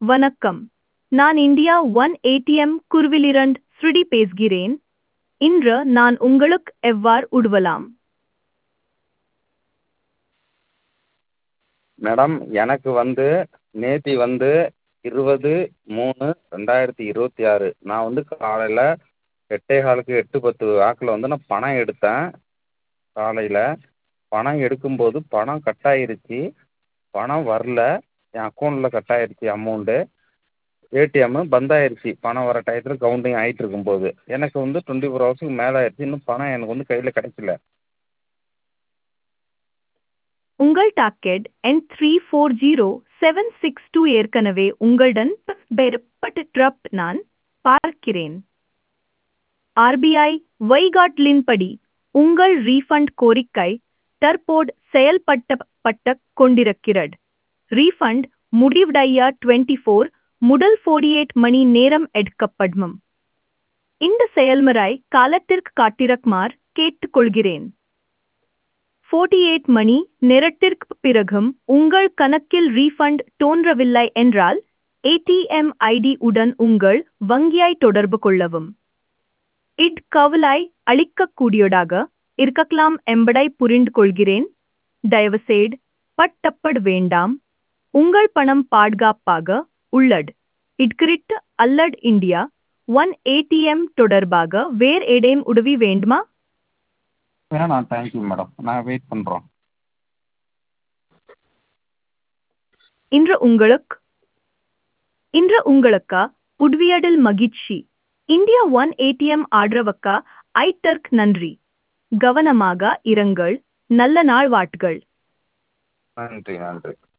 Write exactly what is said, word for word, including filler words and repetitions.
வணக்கம். நான் India one ATM குருவிலிருந்து ஸ்ருதி பேசுகிறேன். இன்று நான் உங்களுக்கு எவ்வாறு உதவலாம்? மேடம் எனக்கு வந்து நேத்தி வந்து இருபது மூணு ரெண்டாயிரத்தி இருபத்தி ஆறு நான் வந்து காலையில் எட்டே காலுக்கு எட்டு பத்து வாக்கில் வந்து நான் பணம் எடுத்தேன். காலையில் பணம் எடுக்கும்போது பணம் கட் ஆயிருச்சு. பணம் வரல. என் அக்கௌண்ட்டில் கட் ஆயிருச்சு அமௌண்ட்டு. ஏடிஎம்மு பந்த் ஆயிருச்சு. பணம் வர டயத்தில் கவுண்டிங் ஆகிட்டு இருக்கும்போது எனக்கு வந்து டுவெண்ட்டி ஃபோர் ஹவர்ஸுக்கு மேலே ஆயிடுச்சு. இன்னும் பணம் எனக்கு வந்து கையில் கிடைக்கல. உங்கள் டாக்கெட் எண் three four zero seven six two ஏற்கனவே உங்களுடன் பெறப்பட்டிருப்பதை நான் பார்க்கிறேன். ஆர்பிஐ வழிகாட்டலின்படி உங்கள் ரீஃபண்ட் கோரிக்கை தற்போது செயல்படுத்தப்பட்டுக் கொண்டிருக்கிறது. ரீஃபண்ட் முடிவடைய டுவெண்ட்டி ஃபோர் முதல் நாற்பத்தி எட்டு மணி நேரம் எடுக்கப்படும். இந்த செயல்முறை காலத்திற்கு காத்திருக்குமாறு கேட்டுக்கொள்கிறேன். நாற்பத்தி எட்டு மணி நேரத்திற்குப் பிறகும் உங்கள் கணக்கில் ரீஃபண்ட் தோன்றவில்லை என்றால் ஏடிஎம் ஐடி உடன் உங்கள் வங்கியை தொடர்பு கொள்ளவும். இது கவலை அளிக்கக்கூடியதாக இருக்கலாம் என்பதை புரிந்து கொள்கிறேன். தயவுசெய்து பதட்டப்பட வேண்டாம். உங்கள் பணம் பாதுகாப்பாக உள்ளது. இது குறித்து அல்லது இந்தியா ஒன் ஏடிஎம் தொடர்பாக வேறு ஏதேனும் உதவி வேண்டுமா? வேணாம், தேங்க்யூ மேடம். நான் வெயிட் பண்ணுறோம். இன்று உங்களுக்கு இன்று உங்களுக்கு உதவியதில் மகிழ்ச்சி. இந்தியா ஒன் ஏடிஎம் ஆதரவுக்கு ஐட்டர்க் நன்றி. கவனமாக இருங்கள். நல்ல நாள் வாழ்த்துகள். நன்றி நன்றி.